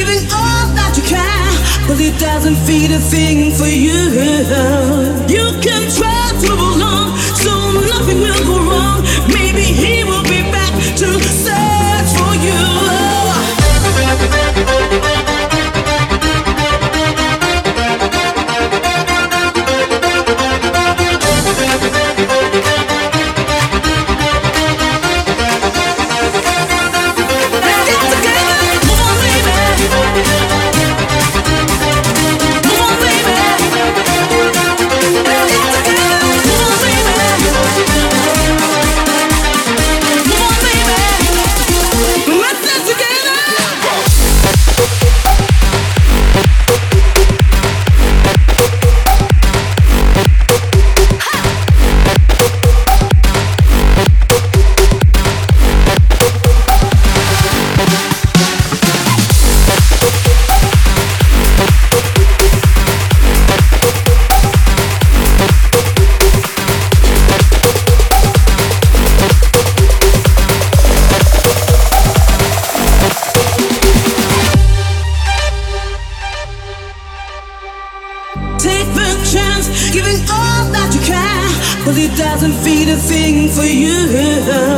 giving all that you can, but it doesn't feed a thing for you. You can try to move along, so nothing will go wrong. Maybe he will be back to search for you. Take the chance, giving all that you can, but it doesn't feed a thing for you.